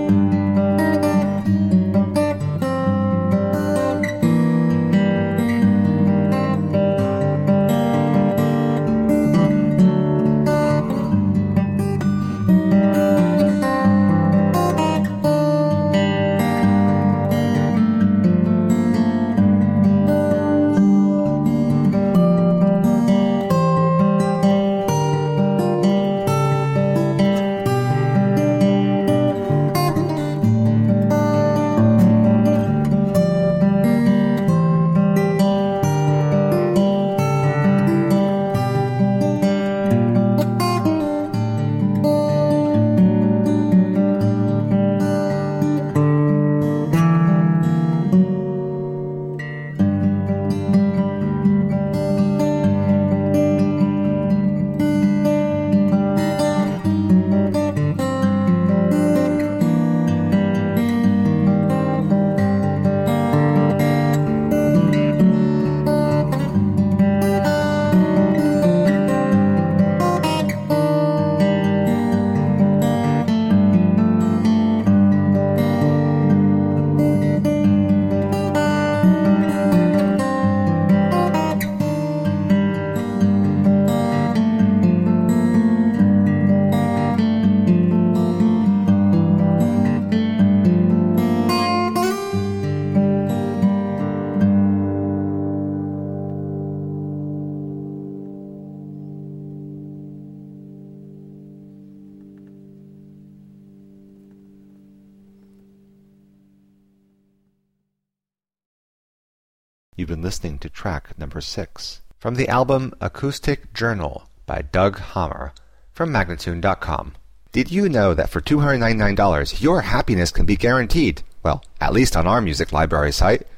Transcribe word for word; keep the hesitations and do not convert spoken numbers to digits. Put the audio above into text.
You've been listening to track number six from the album Acoustic Journal by Doug Hammer from Magnatune dot com. Did you know that for two hundred ninety-nine dollars your happiness can be guaranteed? Well, at least on our music library site.